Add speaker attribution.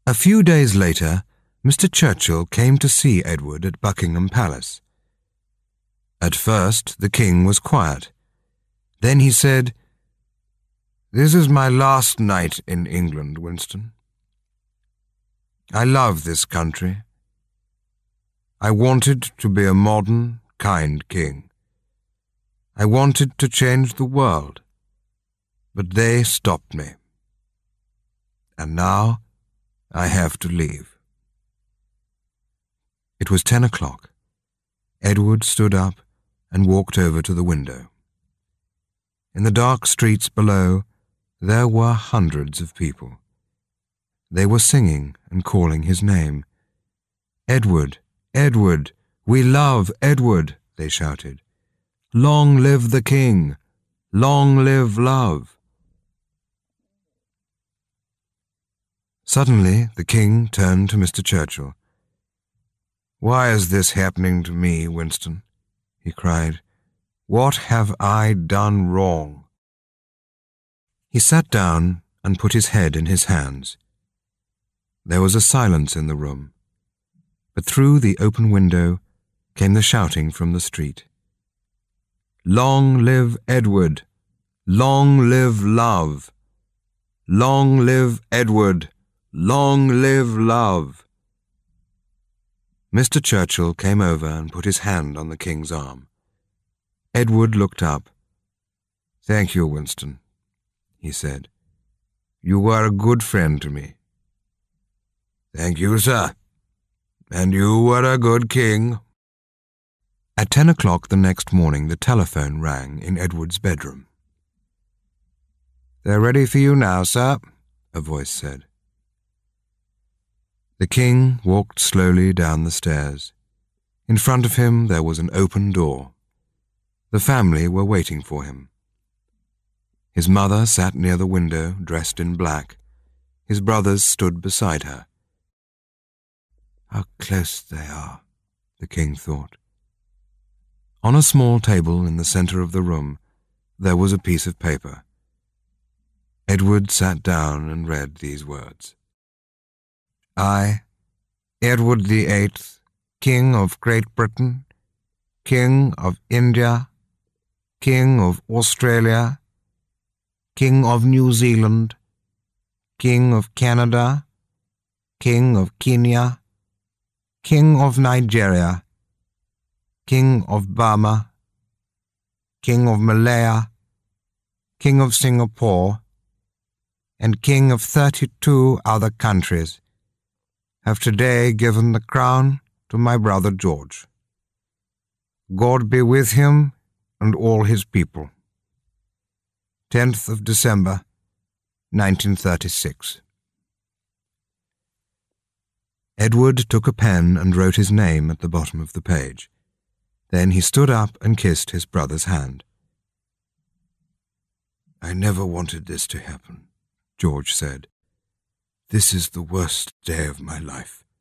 Speaker 1: A few days later, Mr. Churchill came to see Edward at Buckingham Palace. At first, the king was quiet. Then he said, "This is my last night in England, Winston. I love this country. I wanted to be a modern, kind king. I wanted to change the world, but they stopped me. And now I have to leave." It was 10 o'clock. Edward stood up and walked over to the window. In the dark streets below, there were hundreds of people. They were singing and calling his name. "Edward, Edward, we love Edward," they shouted. "Long live the king! Long live love!" Suddenly, the king turned to Mr. Churchill. "Why is this happening to me, Winston?" he cried. "What have I done wrong?" He sat down and put his head in his hands. There was a silence in the room, but through the open window came the shouting from the street. "Long live Edward! Long live love! Long live Edward! Long live love!" Mr. Churchill came over and put his hand on the king's arm. Edward looked up. "Thank you, Winston," he said. "You were a good friend to me." "Thank you, sir. And you were a good king." At 10 o'clock the next morning, the telephone rang in Edward's bedroom. "They're ready for you now, sir," a voice said. The king walked slowly down the stairs. In front of him there was an open door. The family were waiting for him. His mother sat near the window, dressed in black. His brothers stood beside her. "How close they are," the king thought. On a small table in the center of the room, there was a piece of paper. Edward sat down and read these words. "I, Edward VIII, King of Great Britain, King of India, King of Australia, King of New Zealand, King of Canada, King of Kenya, King of Nigeria, King of Burma, King of Malaya, King of Singapore, and King of 32 other countries, have today given the crown to my brother George. God be with him and all his people. 10th of December, 1936. Edward took a pen and wrote his name at the bottom of the page. Then he stood up and kissed his brother's hand. "I never wanted this to happen," George said. "This is the worst day of my life."